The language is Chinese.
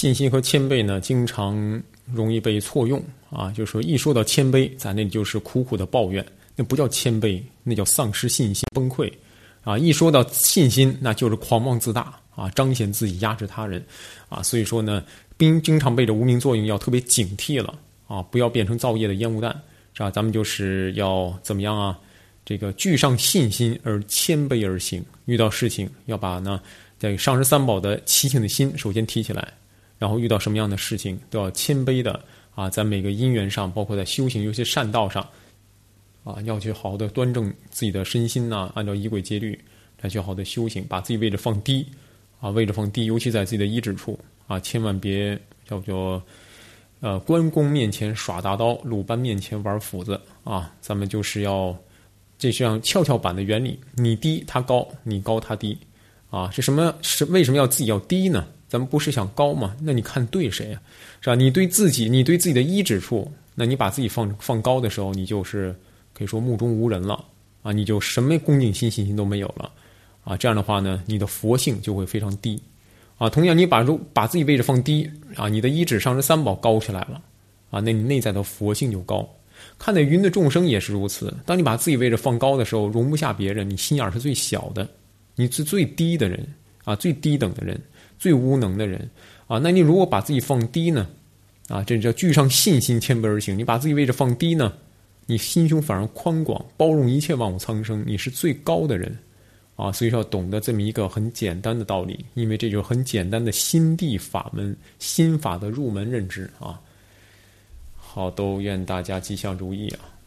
信心和谦卑呢，经常容易被错用啊。就是说，一说到谦卑，咱那就是苦苦的抱怨，那不叫谦卑，那叫丧失信心、崩溃啊。一说到信心，那就是狂妄自大啊，彰显自己，压制他人啊。所以说呢，经常被这无名作用，要特别警惕了啊，不要变成造业的烟雾弹，是吧？咱们就是要怎么样啊？这个具上信心而谦卑而行，遇到事情要把呢在上师三宝的齐请的心首先提起来。然后遇到什么样的事情都要谦卑的啊，在每个因缘上，包括在修行有些善道上啊，要去好好的端正自己的身心呐，按照仪轨戒律来去好好的修行，把自己位置放低啊，位置放低，尤其在自己的依止处啊，千万别叫做关公面前耍大刀，鲁班面前玩斧子啊，咱们就是要这像跷跷板的原理，你低他高，你高他低啊，是为什么要自己要低呢？咱们不是想高吗？那你看对谁啊？是吧？你对自己的依止处，那你把自己放高的时候，你就是可以说目中无人了啊！你就什么恭敬心、信心都没有了啊！这样的话呢，你的佛性就会非常低啊。同样，你把自己位置放低啊，你的依止上师三宝高起来了啊，那你内在的佛性就高。看待云的众生也是如此，当你把自己位置放高的时候，容不下别人，你心眼是最小的，你是最低的人啊，最低等的人。最无能的人啊，那你如果把自己放低呢？啊，这叫具上信心，谦卑而行。你把自己位置放低呢，你心胸反而宽广，包容一切万物苍生，你是最高的人啊。所以说要懂得这么一个很简单的道理，因为这就是很简单的心地法门、心法的入门认知啊。好，都愿大家吉祥如意啊。